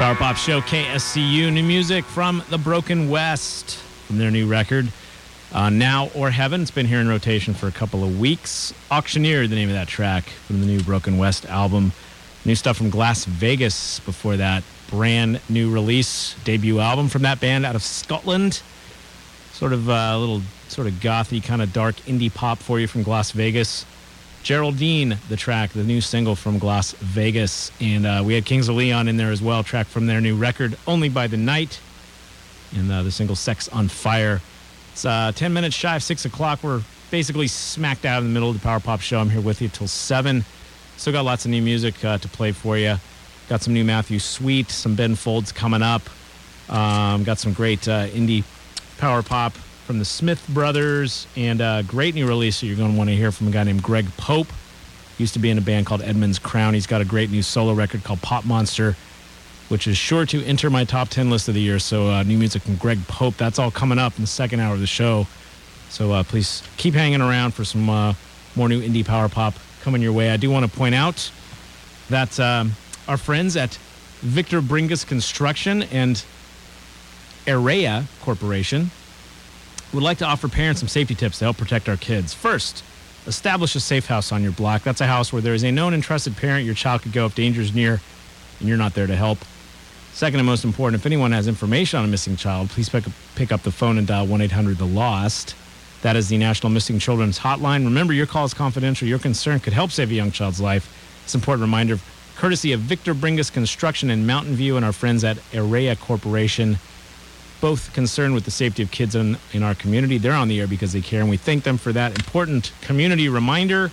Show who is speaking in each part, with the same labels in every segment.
Speaker 1: Power Pop Show, KSCU. New music from the Broken West from their new record, Now or Heaven. It's been here in rotation for a couple of weeks. Auctioneer, the name of that track from the new Broken West album. New stuff from Glass Vegas before that. Brand new release, debut album from that band out of Scotland. Sort of a little sort of gothy, kind of dark indie pop for you from Glass Vegas. Geraldine, the track, the new single from Glass Vegas. And we had Kings of Leon in there as well, track from their new record, Only by the Night. And the single Sex on Fire. It's 10 minutes shy of 6 o'clock. We're basically smack dab in the middle of the Power Pop Show. I'm here with you till 7. Still got lots of new music to play for you. Got some new Matthew Sweet, some Ben Folds coming up. Got some great indie power pop from the Smith Brothers, and a great new release that you're going to want to hear from a guy named Greg Pope. Used to be in a band called Edmund's Crown. He's got a great new solo record called Pop Monster, which is sure to enter my top 10 list of the year. So new music from Greg Pope. That's all coming up in the second hour of the show. So please keep hanging around for some more new indie power pop coming your way. I do want to point out that our friends at Victor Bringus Construction and Area Corporation would like to offer parents some safety tips to help protect our kids. First, establish a safe house on your block. That's a house where there is a known and trusted parent your child could go if danger is near and you're not there to help. Second and most important, if anyone has information on a missing child, please pick up the phone and dial 1-800-THE-LOST. That is the National Missing Children's Hotline. Remember, your call is confidential. Your concern could help save a young child's life. It's an important reminder, courtesy of Victor Bringus Construction in Mountain View and our friends at Area Corporation, both concerned with the safety of kids in our community. They're on the air because they care, and we thank them for that important community reminder.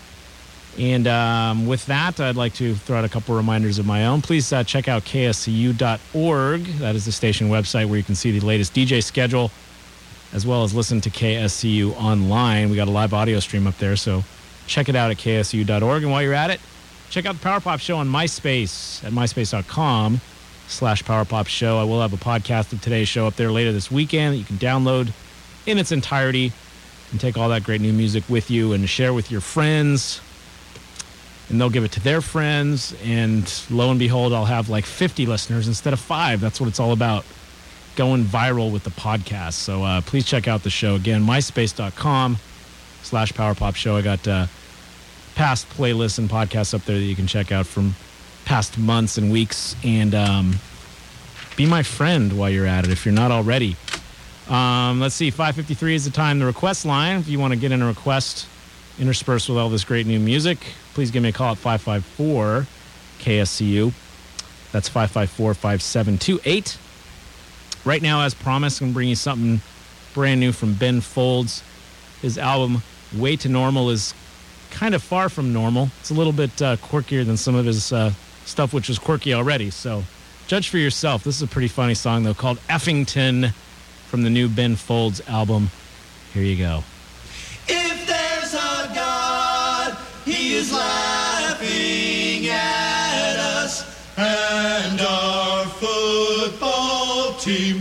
Speaker 1: And with that, I'd like to throw out a couple reminders of my own. Please check out kscu.org. That is the station website where you can see the latest DJ schedule, as well as listen to KSCU online. We got a live audio stream up there, so check it out at kscu.org. And while you're at it, check out the Power Pop Show on MySpace at myspace.com/Power Pop Show. I will have a podcast of today's show up there later this weekend that you can download in its entirety and take all that great new music with you and share with your friends. And they'll give it to their friends. And lo and behold, I'll have like 50 listeners instead of 5. That's what it's all about, going viral with the podcast. So please check out the show. Again, myspace.com/Power Pop Show. I got past playlists and podcasts up there that you can check out from past months and weeks, and be my friend while you're at it if you're not already. Let's see, 5:53 is the time. The request line, if you want to get in a request interspersed with all this great new music, please give me a call at 554-KSCU. That's 554-5728. Right now, as promised, I'm going to bring you something brand new from Ben Folds. His album, Way to Normal, is kind of far from normal. It's a little bit quirkier than some of his stuff, which was quirky already. So judge for yourself. This is a pretty funny song, though, called Effington from the new Ben Folds album. Here you go.
Speaker 2: If there's a God, he is laughing at us and our football team.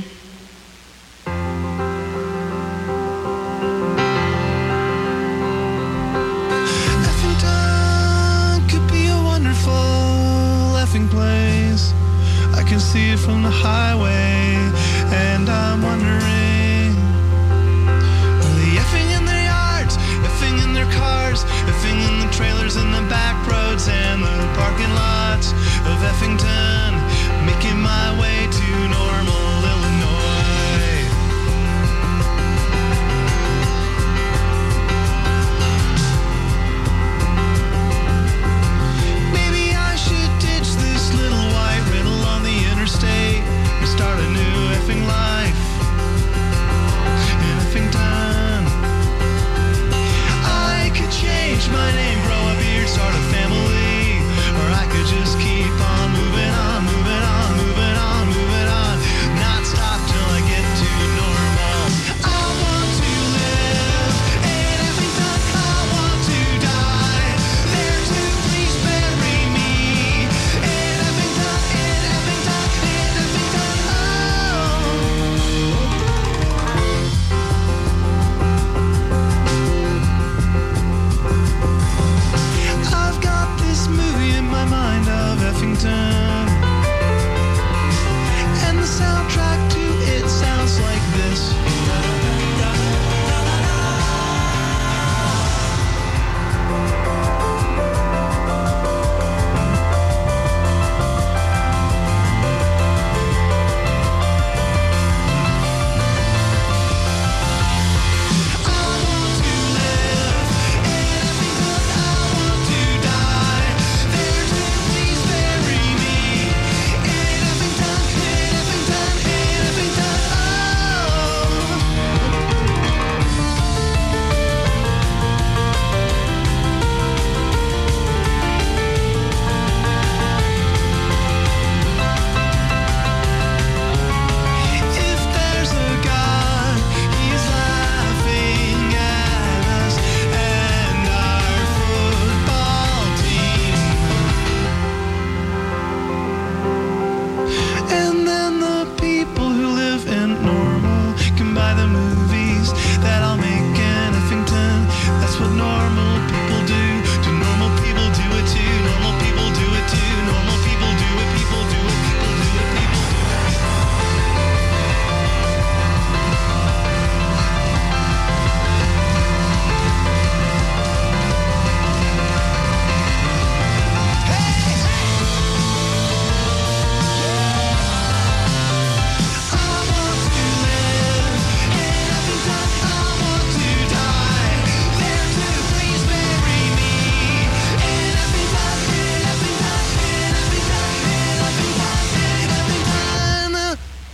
Speaker 3: Place. I can see it from the highway, and I'm wondering, are they effing in their yards, effing in their cars, effing in the trailers in the back roads and the parking lots of Effington, making my way to Normal, Illinois. Maybe I should ditch this little white riddle on the interstate and start a new effing life in Effington. I could change my name, grow a beard, start a family, or I could just keep on moving on, moving on, moving on, moving on, not stop till I get to normal. I want to live in Effington, I want to die there too, please bury me in Effington, in Effington, in Effington, I've got this movie in my mind of Effington.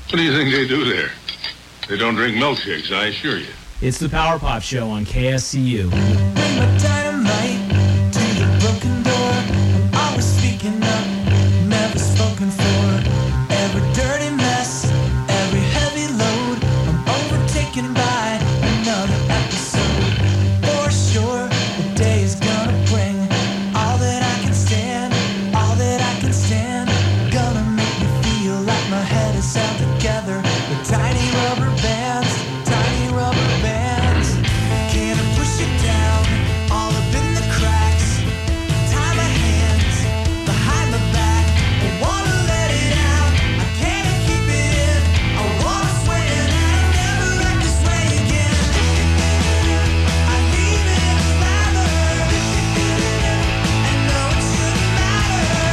Speaker 4: What do you think they do there? They don't drink milkshakes, I assure you.
Speaker 1: It's the Power Pop Show on KSCU.
Speaker 5: Bring my dynamite to the broken door. I'm always speaking up, never spoken for. Every dirty mess, every heavy load, I'm overtaken by another episode. For sure, the day is gonna bring all that I can stand, all that I can stand. Gonna make me feel like my head is held together with tiny rubber bands, tiny rubber bands. Can I push it down, all up in the cracks? Tie my hands behind my back. I wanna let it out, I can't keep it in. I wanna swear that I'll never act this way again. I leave it lather, and no, it shouldn't matter.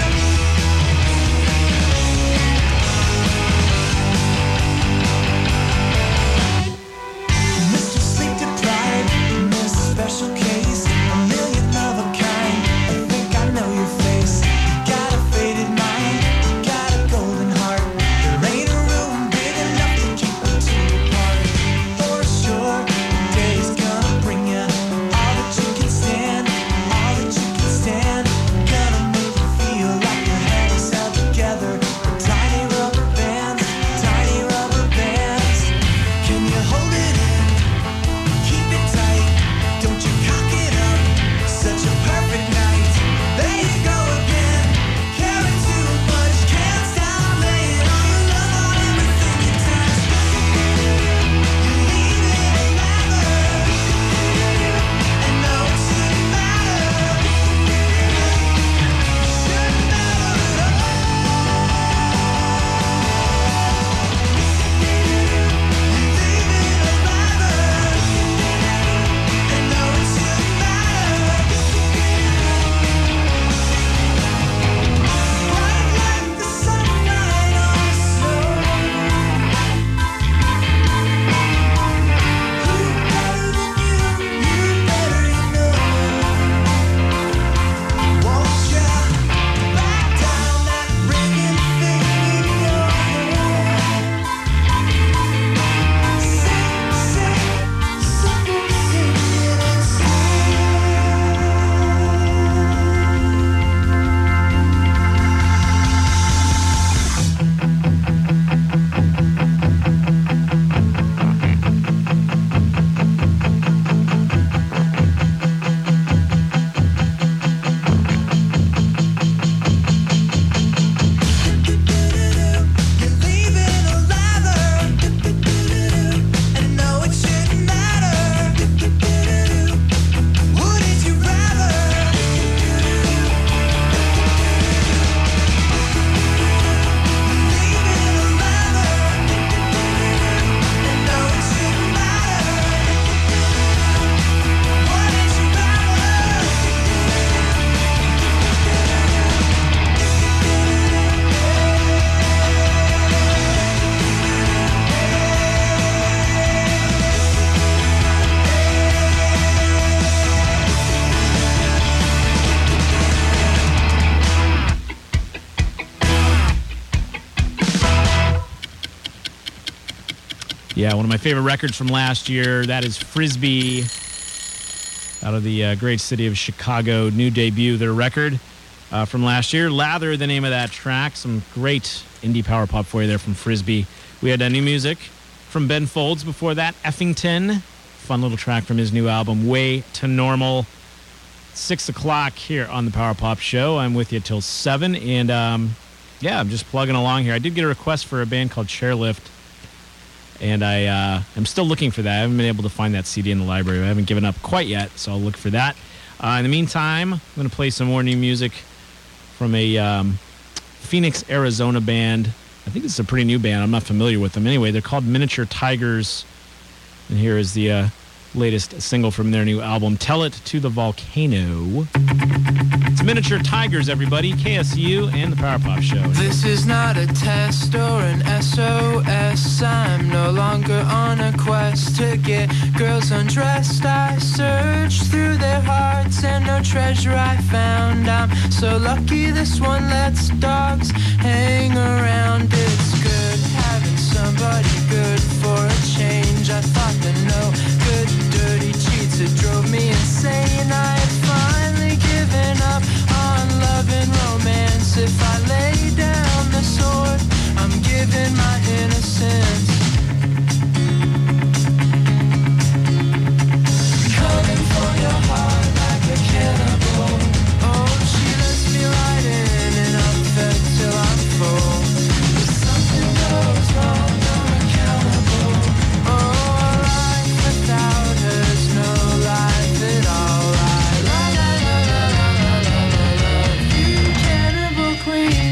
Speaker 5: Mr. Sleep Deprived, Miss Special Case, a million of a kind. I think I know your face. You got a faded mind, you got a golden heart. There ain't a room big enough to keep the two apart. For sure, the day's gonna bring you all that you can stand, all that you can stand. Gonna make you feel like your head is held together with tiny rubber bands, tiny rubber bands. Can you hold it in? Keep it tight, don't you cock it up. Such a perfect night. There you go again. Caring too much, can't stop laying all your love on everything you touch. You leave it lather, and no, it shouldn't matter. Shouldn't matter at all. You leave it lather, and no, it shouldn't matter. Bright like the sunlight on the snow. Who better than you? You better know. Won't you back down that ringing thing in your head? Sing, sing it You're leaving a lather, and no, it shouldn't matter. Wouldn't you rather? Leaving a lather, and no, it shouldn't matter. Wouldn't you rather?
Speaker 1: Yeah, one of my favorite records from last year. That is Frisbee, out of the great city of Chicago. New debut, their record from last year. Lather, the name of that track. Some great indie power pop for you there from Frisbee. We had new music from Ben Folds before that. Effington, fun little track from his new album, Way to Normal. 6 o'clock here on the Power Pop Show. I'm with you till 7, and yeah, I'm just plugging along here. I did get a request for a band called Chairlift, and I'm still looking for that. I haven't been able to find that CD in the library. I haven't given up quite yet, so I'll look for that. In the meantime, I'm going to play some more new music from a Phoenix, Arizona band. I think it's a pretty new band. I'm not familiar with them. Anyway, they're called Miniature Tigers, and here is the latest single from their new album, Tell It to the Volcano. It's Miniature Tigers, everybody. KSU and the Power Pop Show.
Speaker 5: This is not a test or an SOS. I'm no longer on a quest to get girls undressed. I searched through their hearts and no treasure I found. I'm so lucky this one lets dogs hang around. It's good having some somebody good for a change. I thought that no good dirty cheats had drove me insane. I had finally given up on love and romance. If I lay down the sword, I'm giving my innocence. Coming for your heart like a cannibal. Oh, she lets me right in and I'm fed till I'm full. If something goes wrong, I'm accountable. Oh, a life without her's no life at all. La la la la la la la la. You cannibal queen.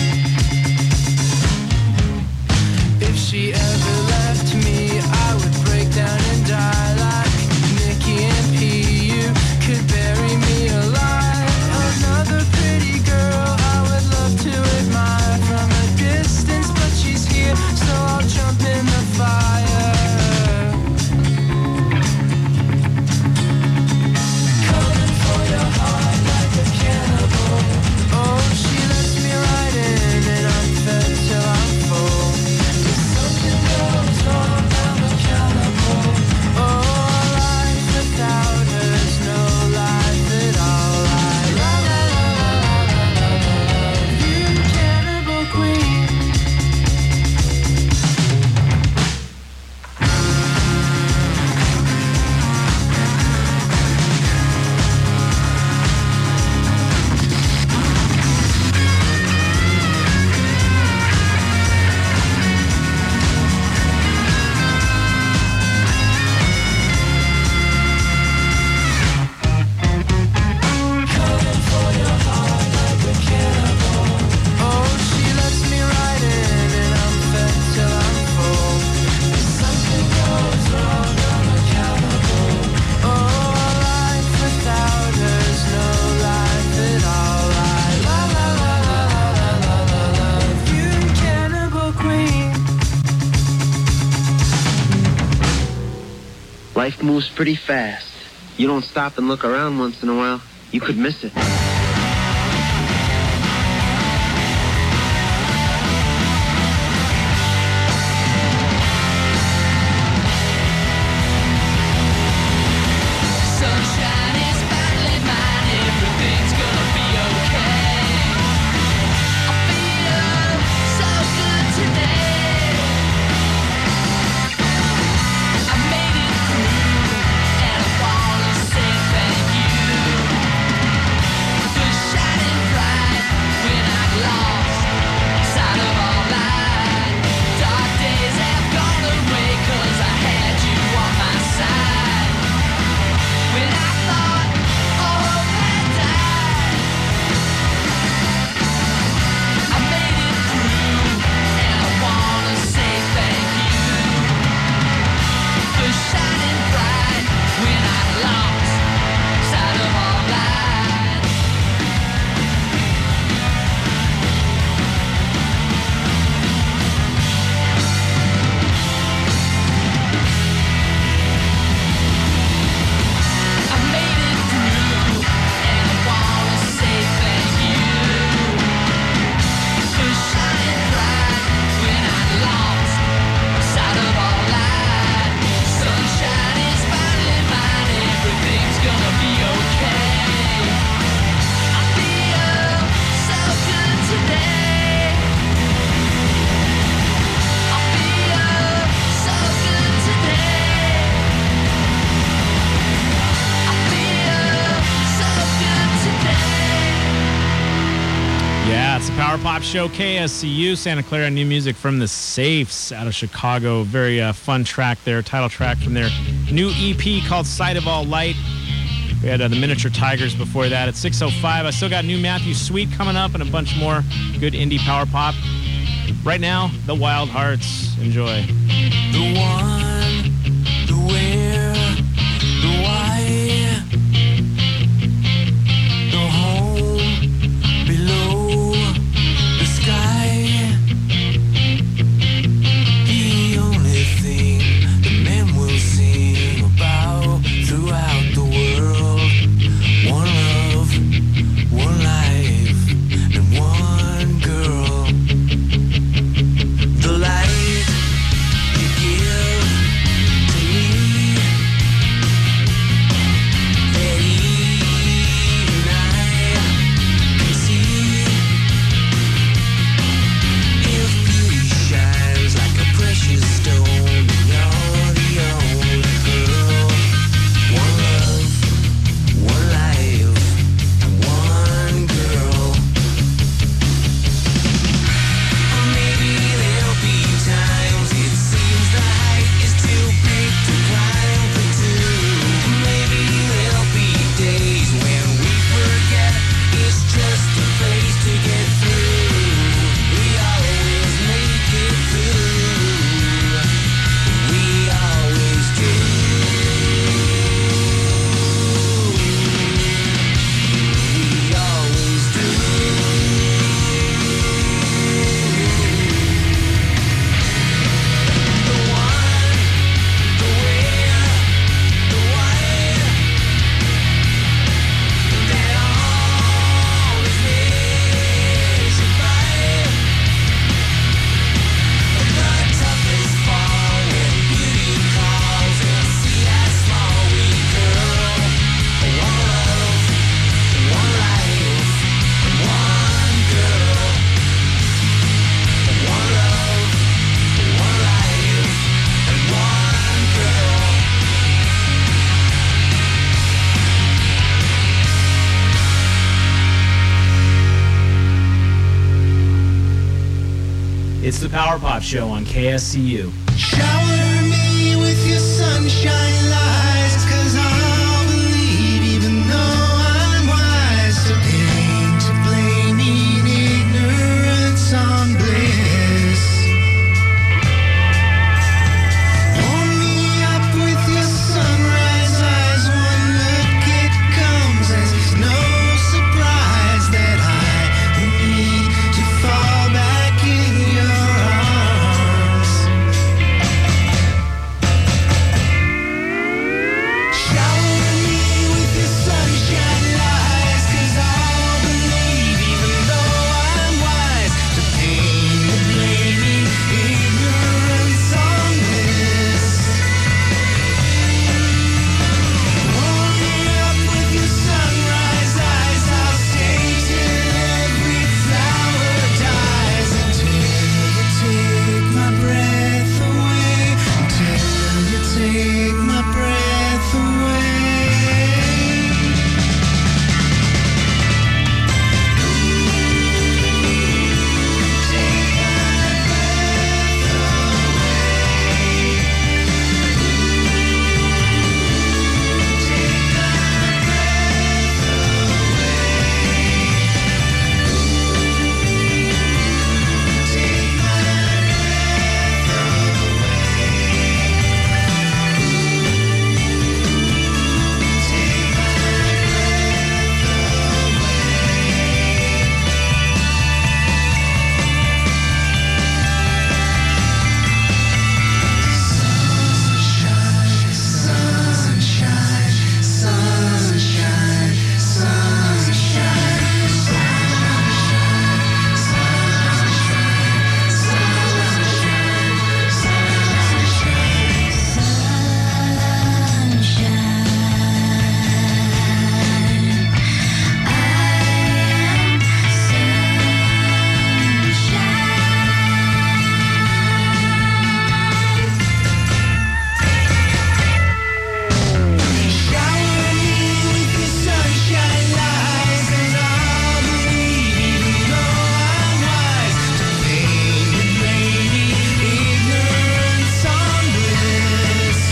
Speaker 5: If she ever left me, I would break down and die like Nikki and P. You could bury me alive. Another pretty girl I would love to admire from a distance, but she's here, so I'll jump in the fire. Coming for your heart like a cannibal. Oh, she lets me right in and I'm fed till I'm full. If something goes wrong, I'm accountable. Oh, a life without her's no life at all. La la la la la la la. You cannibal queen. Coming for your heart like a cannibal. Oh, she lets me right in and I'm fed till I'm full. If something goes wrong, I'm accountable. Oh, a life without her's no life at all. La la la la la la la la. You cannibal queen.
Speaker 6: Life moves pretty fast. You don't stop and look around once in a while, you could miss it.
Speaker 5: Sunshine is finally mine. Everything's gonna be okay. I feel so good today. I made it through, and I wanna say thank you for shining bright when I lost sight of all light. Dark days have gone away 'cause I had you on my side. When I thought all hope had died, I made it through, and I wanna say thank you for shining bright when I lost sight of all light. I made it through, and I wanna say thank you for shining bright when I lost sight of all light. Sunshine is finally mine. Everything's gonna be okay. I feel so good today. I feel so good today. I feel so good today.
Speaker 1: Yeah, it's the Power Pop Show, KSCU, Santa Clara. New music from the Safes out of Chicago. Very fun track there, title track from their new EP called Sight of All Light. We had the Miniature Tigers before that at 6:05. I still got new Matthew Sweet coming up and a bunch more good indie power pop. Right now, the Wild Hearts. Enjoy.
Speaker 5: The one, the where, the why, the home below the sky. The only thing the men will sing about throughout the world. One love, one life, and one girl. The light
Speaker 1: It's the Power Pop Show on KSCU.
Speaker 3: Shower me with your sunshine lies, 'cause I'll believe even though I'm wise. To pain, to blaming ignorance on bliss. Warm me up with your sunrise eyes. One look it comes as no surprise that I need to fall back in your arms. Shower me with your sunshine lies, 'cause I'll believe even though I'm wise. To pain, to blaming ignorance on this. Warm me up with your sunrise eyes. I'll stay till every flower dies. Until you take my breath away. Until you take my breath away. Shower me with your sunshine lies, 'cause I'll believe even though I'm wise. To pain, to blaming ignorance on bliss.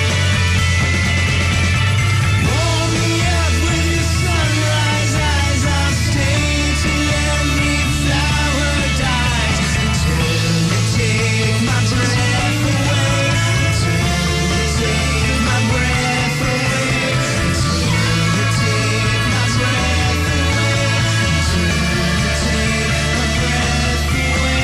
Speaker 3: Warm me up with your sunrise eyes. I'll stay till every flower dies. Until you take my breath away. Until you take my breath away. Until you take my breath away. Until you take my breath away.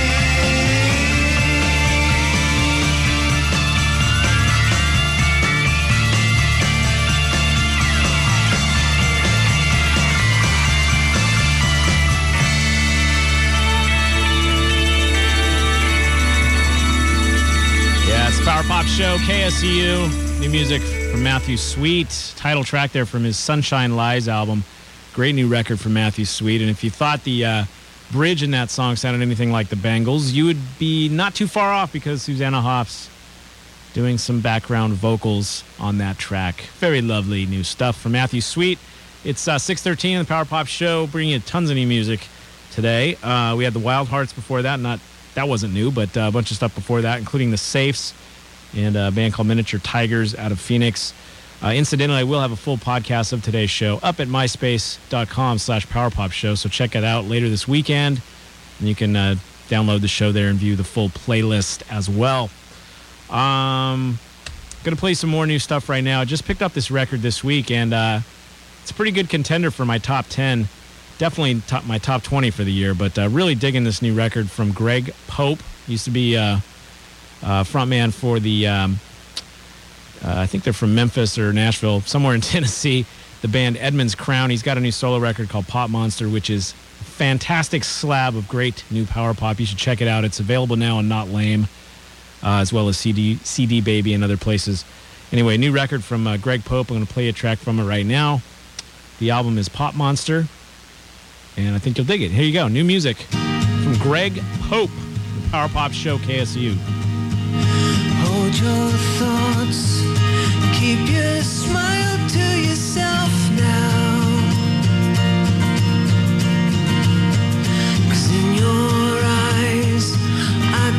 Speaker 1: Yeah, it's the Power Pop Show, KSCU. New music from Matthew Sweet. Title track there from his Sunshine Lies album. Great new record from Matthew Sweet. And if you thought the bridge in that song sounded anything like the Bangles, you would be not too far off, because Susanna Hoffs doing some background vocals on that track. Very lovely new stuff from Matthew Sweet. It's 6:13 on the Power Pop Show, bringing you tons of new music today. We had the Wild Hearts before that. That wasn't new, but a bunch of stuff before that, including the Safes and a band called Miniature Tigers out of Phoenix. Incidentally, I will have a full podcast of today's show up at myspace.com/powerpopshow, so check it out later this weekend. And you can download the show there and view the full playlist as well. Going to play some more new stuff right now. I just picked up this record this week, and it's a pretty good contender for my top 10. Definitely my top 20 for the year, but really digging this new record from Greg Pope. Used to be frontman for the, I think they're from Memphis or Nashville, somewhere in Tennessee, the band Edmonds Crown. He's got a new solo record called Pop Monster, which is a fantastic slab of great new power pop. You should check it out. It's available now on Not Lame, as well as CD Baby and other places. Anyway, new record from Greg Pope. I'm going to play a track from it right now. The album is Pop Monster, and I think you'll dig it. Here you go. New music from Greg Pope, the Power Pop Show, KSU.
Speaker 3: Hold your thoughts, keep your smile to yourself now. 'Cause in your eyes, I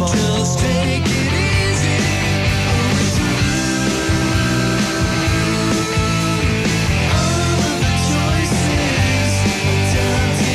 Speaker 5: Just take it easy. Oh, true. All of the choices down to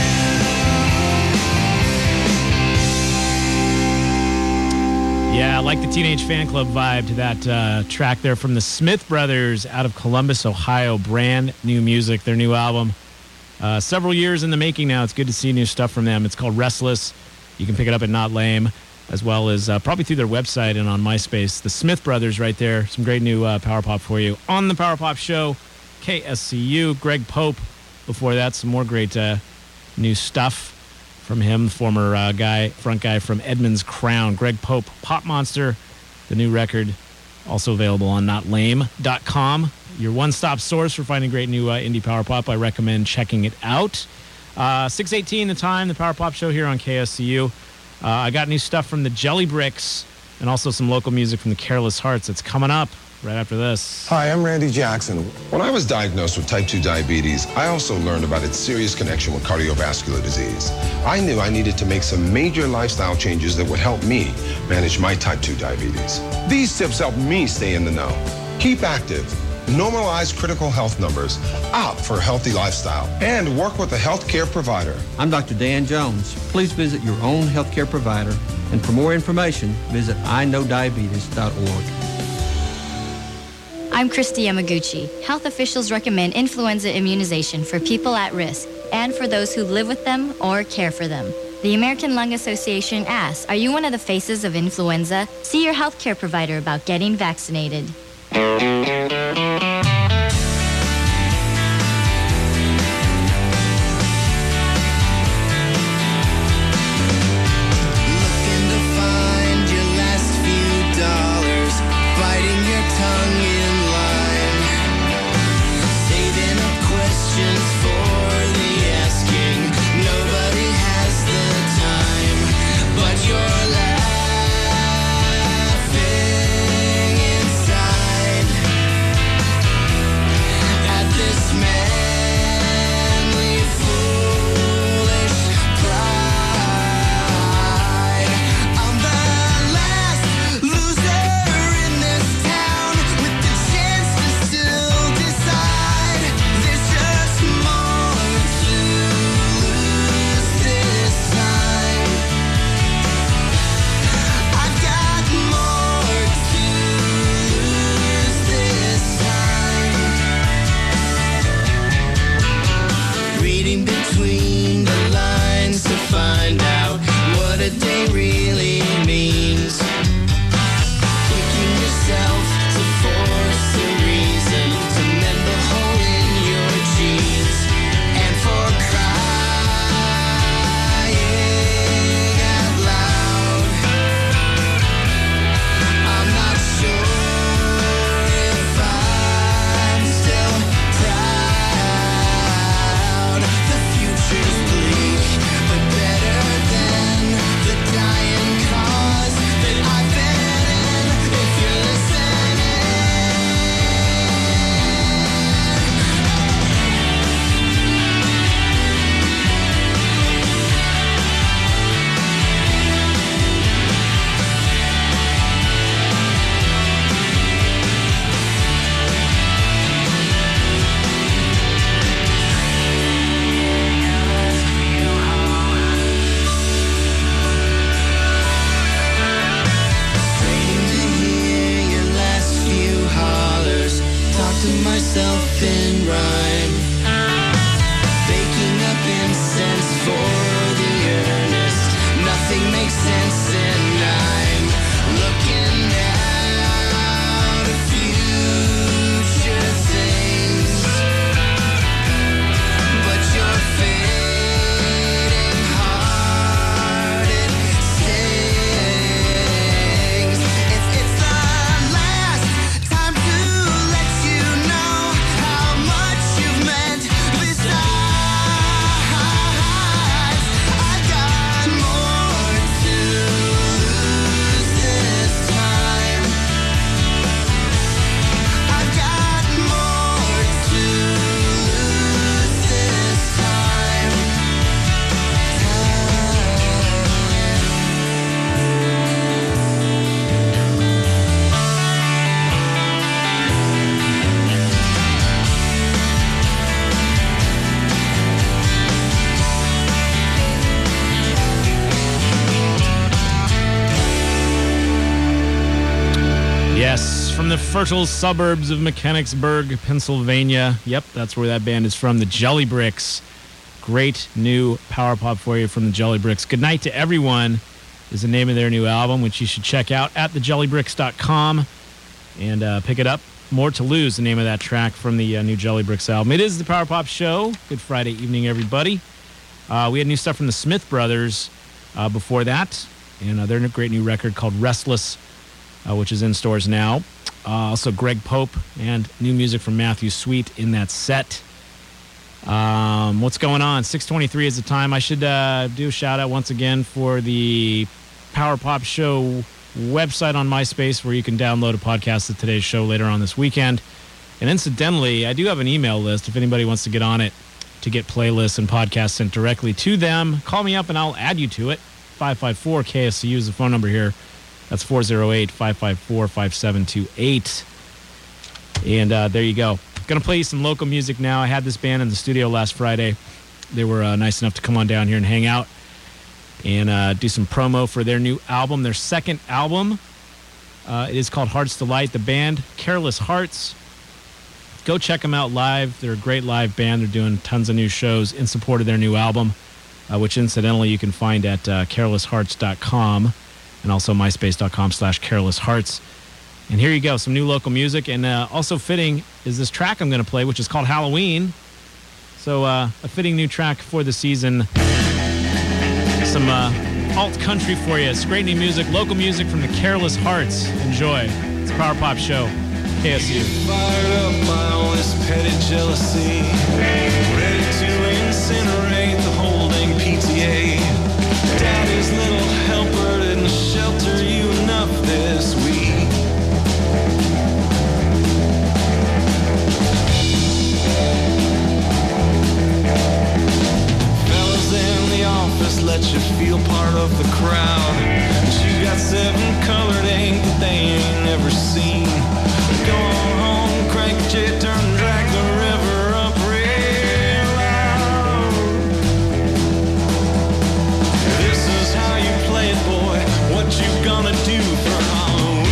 Speaker 5: you.
Speaker 1: Yeah, I like the Teenage Fan Club vibe to that track there from the Smith Brothers out of Columbus, Ohio. Brand new music, their new album. Several years in the making now. It's good to see new stuff from them. It's called Restless. You can pick it up at Not Lame, as well as probably through their website and on MySpace. The Smith Brothers right there. Some great new Power Pop for you. On the Power Pop Show, KSCU, Greg Pope. Before that, some more great new stuff from him, former front guy from Edmund's Crown. Greg Pope, Pop Monster, the new record, also available on notlame.com. Your one-stop source for finding great new indie power pop. I recommend checking it out. 6:18 the time, the Power Pop Show here on KSCU. I got new stuff from the Jelly Bricks and also some local music from the Careless Hearts. It's coming up right after this.
Speaker 7: Hi, I'm Randy Jackson. When I was diagnosed with type 2 diabetes, I also learned about its serious connection with cardiovascular disease. I knew I needed to make some major lifestyle changes that would help me manage my type 2 diabetes. These tips help me stay in the know. Keep active, normalize critical health numbers, opt for a healthy lifestyle, and work with a healthcare provider.
Speaker 8: I'm Dr. Dan Jones. Please visit your own healthcare provider, and for more information, visit iknowdiabetes.org.
Speaker 9: I'm Christy Yamaguchi. Health officials recommend influenza immunization for people at risk and for those who live with them or care for them. The American Lung Association asks, are you one of the faces of influenza? See your healthcare provider about getting vaccinated.
Speaker 5: Looking to find your last few dollars, biting your tongue in line, saving up questions for the asking. Nobody has the time, but you're laughing inside.
Speaker 1: from the fertile suburbs of Mechanicsburg, Pennsylvania. Yep, that's where that band is from, the Jelly Bricks. Great new power pop for you from the Jelly Bricks. Good Night to Everyone is the name of their new album, which you should check out at thejellybricks.com and pick it up. More to Lose, the name of that track from the new Jelly Bricks album. It is the Power Pop Show. Good Friday evening, everybody. We had new stuff from the Smith Brothers before that, and their great new record called Restless, which is in stores now. Also Greg Pope and new music from Matthew Sweet in that set. What's going on? 6:23 is the time. I should do a shout out once again for the Power Pop Show website on MySpace, where you can download a podcast of today's show later on this weekend. And incidentally, I do have an email list if anybody wants to get on it to get playlists and podcasts sent directly to them. Call me up and I'll add you to it. 554-KSCU is the phone number here. That's 408-554-5728. And there you go. Going to play you some local music now. I had this band in the studio last Friday. They were nice enough to come on down here and hang out and do some promo for their new album, their second album. It is called Hearts Delight. The band, Careless Hearts. Go check them out live. They're a great live band. They're doing tons of new shows in support of their new album, which incidentally you can find at carelesshearts.com and also myspace.com/carelesshearts. And here you go, some new local music. And also fitting is this track I'm going to play, which is called Halloween. So a fitting new track for the season. Some alt country for you. It's great new music, local music from the Careless Hearts. Enjoy. It's a Power Pop Show. KSU.
Speaker 3: Fired up by all this petty jealousy, ready to incinerate the holding PTA. Daddy's little helper didn't shelter you enough this week. Fellas in the office let you feel part of the crowd, but you got 7 colored ink that they ain't never seen. Go on home, crank the jet, turn and drag the river up real loud. This is how you play it, boy. What you gonna do for Halloween?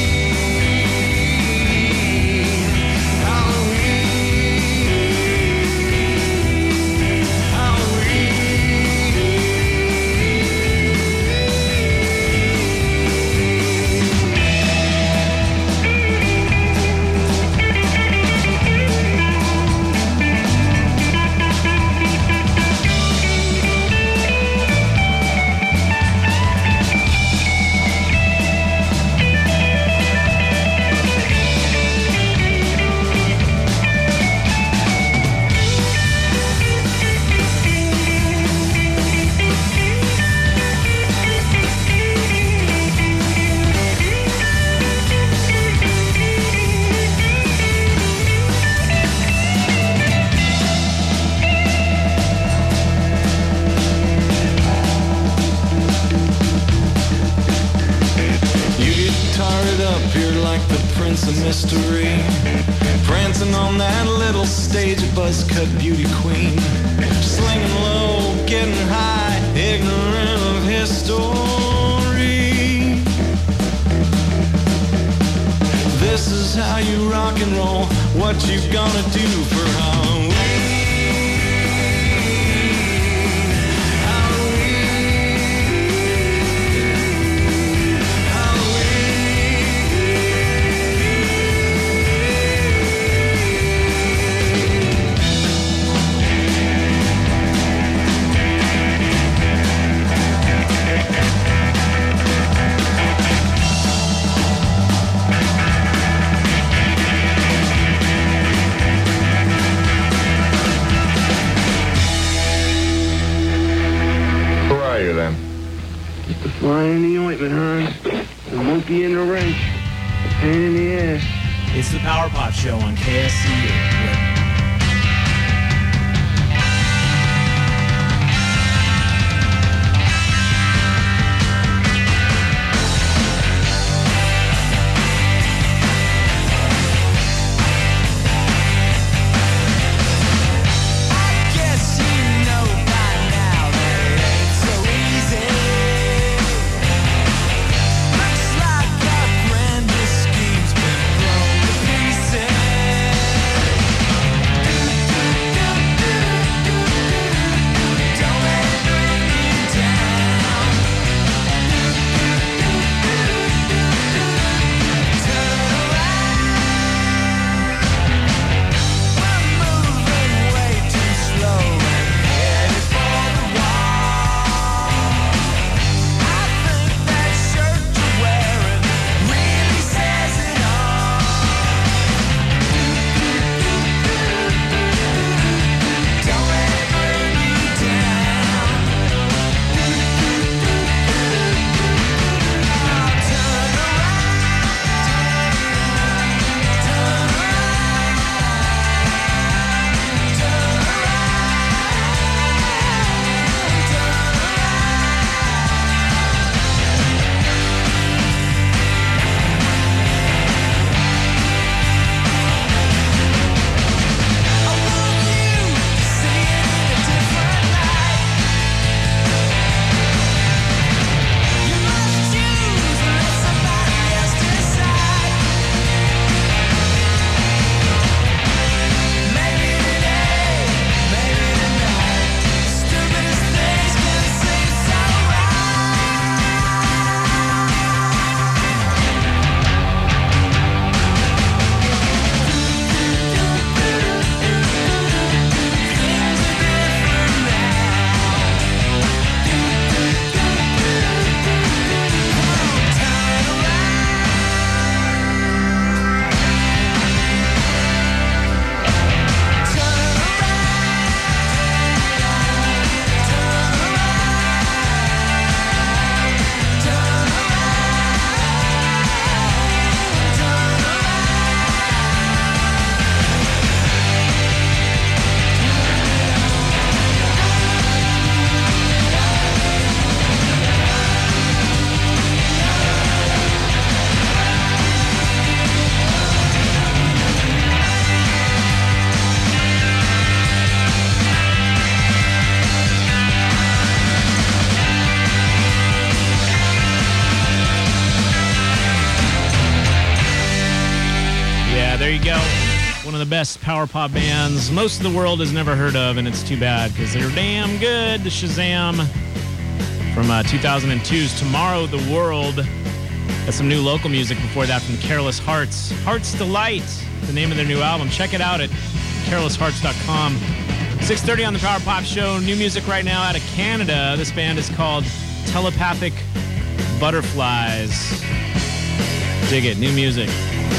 Speaker 3: Mystery, prancing on that little stage, a buzz-cut beauty queen, slinging low, getting high, ignorant of history. This is how you rock and roll. What you gonna do for Halloween?
Speaker 6: Fly in the ointment, hon. The monkey in the wrench. A pain in the ass.
Speaker 1: It's the Power Pop Show on KSCU.
Speaker 5: Looks like our grandest scheme's been
Speaker 1: there you go. One of the best power pop bands most of the world has never heard of, and it's too bad because they're damn good. The Shazam from 2002's Tomorrow the World. Got some new local music before that from Careless Hearts. Heart's Delight, the name of their new album. Check it out at carelesshearts.com. 6:30 on the Power Pop Show. New music right now out of Canada. This band is called Telepathic Butterflies. Dig it. New music.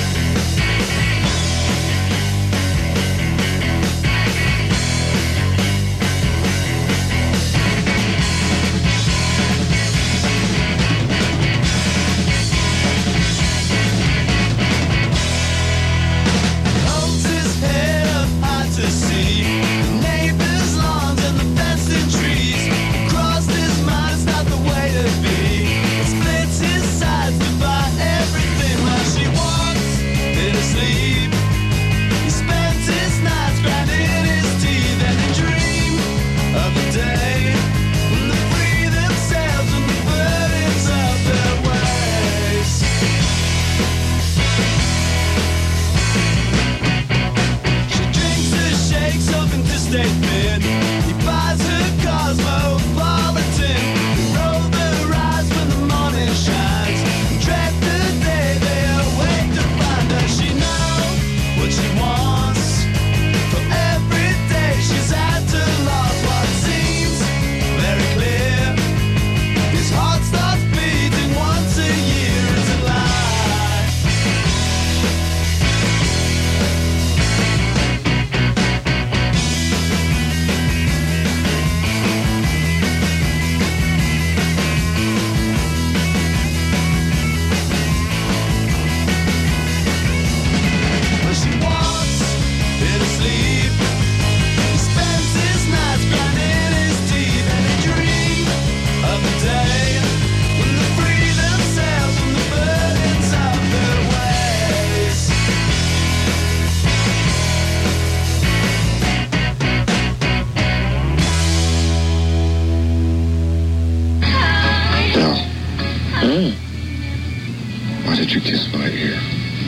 Speaker 4: Why did you kiss my ear?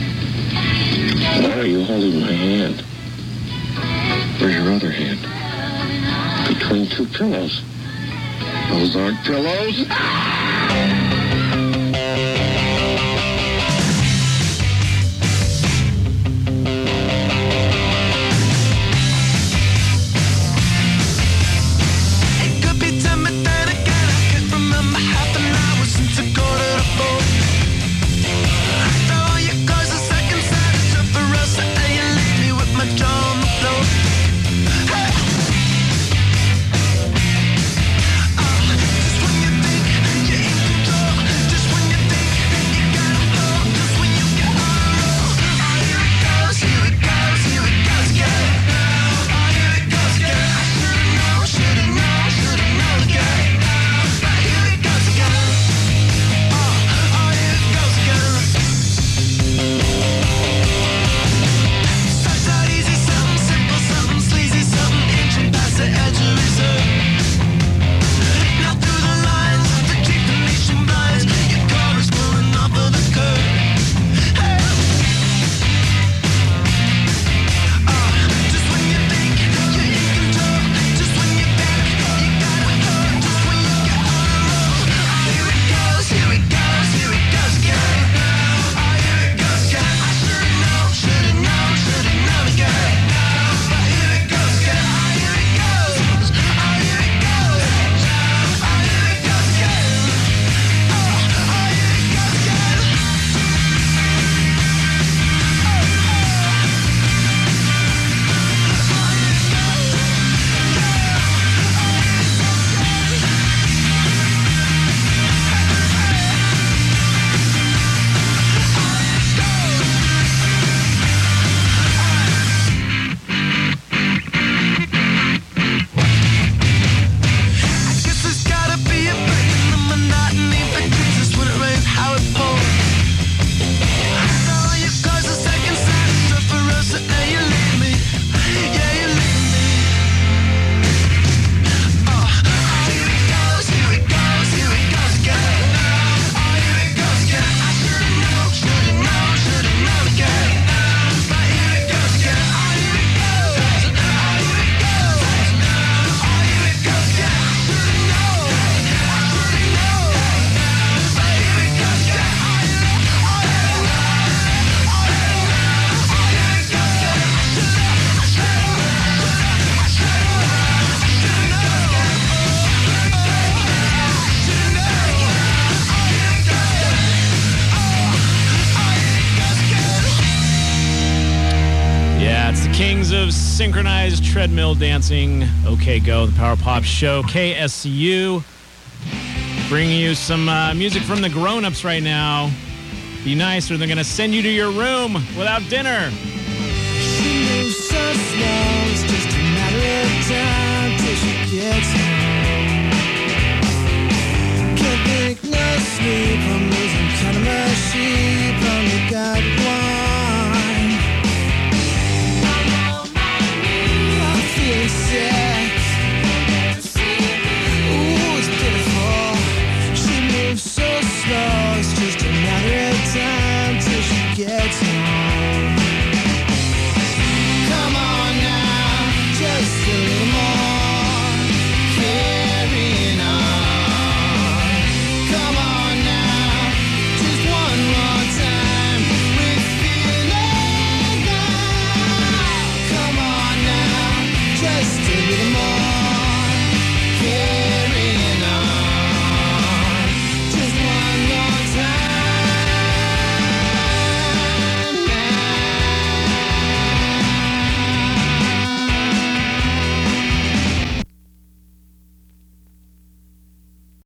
Speaker 4: Why are you holding my hand? Where's your other hand? Between two pillows. Those aren't pillows.
Speaker 3: Just when you think
Speaker 1: hours of synchronized treadmill dancing. OK Go, the Power Pop Show. KSCU. Bringing you some music from the grown-ups right now. Be nice or they're going to send you to your room without dinner.
Speaker 5: She moves so slow, it's just a matter of time till she gets home. Can't think, no sleep, I'm losing count of my sheep, only got one. I'm feeling sick. Ooh, it's pitiful. She moves so slow, it's just a matter of time till she gets home. Come on now, just a little more, carrying on. Come on now, just one more time, we're feeling now. Come on now, just a little more.